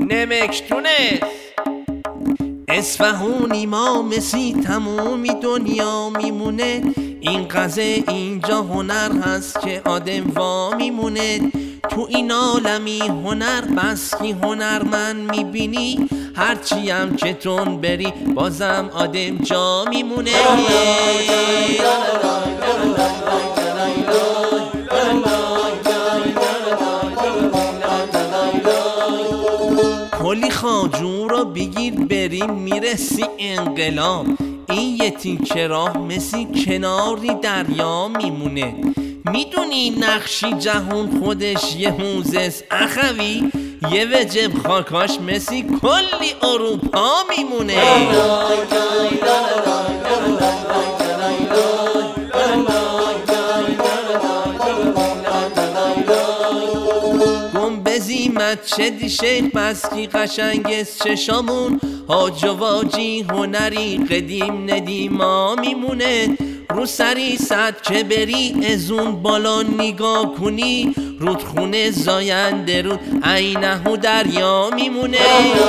نمکتونس اصفهونی ما مسی تمومی دنیا میمونه. این قضیه اینجا هنر هست که آدم وا میمونه. تو این عالمی هنر بس کی هنرمند میبینی، هرچی هم که تون بری بازم آدم جا میمونه. کلی خاجو رو بگیر بریم میرسی انقلاب. این یه تیکه راه مثل کناری دریا میمونه. میدونی نقشی جهون خودش یه موزس اخوی، یه وجب خاکاش مثل کلی اروپا میمونه. گنبزیمت چه شیخ بس کی قشنگست چشامون، حاج و واجی هنری قدیم ندیما میمونه. رو سری صد که بری از اون بالا نگاه کنی، رودخونه زاینده رود عینه و دریا میمونه.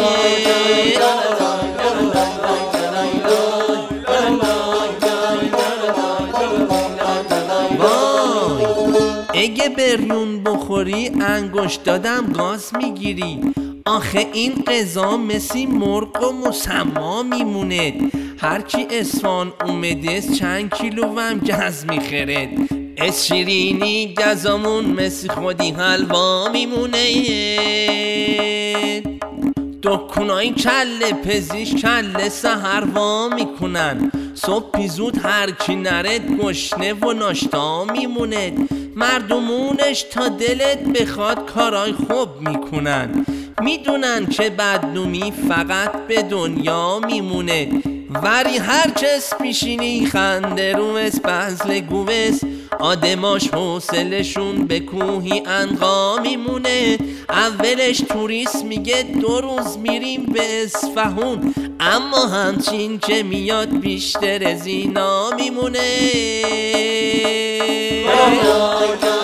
اگه بریون بخوری انگشت دادم گاز میگیری. آخه این غذا مثل مرغ و مسما میمونه. هرچی اصفهان اومده چند کیلو هم گز میخرد. از شیرینی گزامون مثل خودی حلوا میمونه. دکونای کله پزیش کله سحر وا میکنن. صبح زود هر کی نرد گشنه و ناشتا میمونه. مردمونش تا دلت بخواد کارای خوب میکنن. میدونن که بدنومی فقط به دنیا میمونه. وری هر کس میشینی خنده روست بزل گوست. آدماش حوصلشون به کوهی عنقا میمونه. اولش توریست میگه 2 روز میریم به اصفهون، اما همچین که میاد بیشتر از اینا میمونه.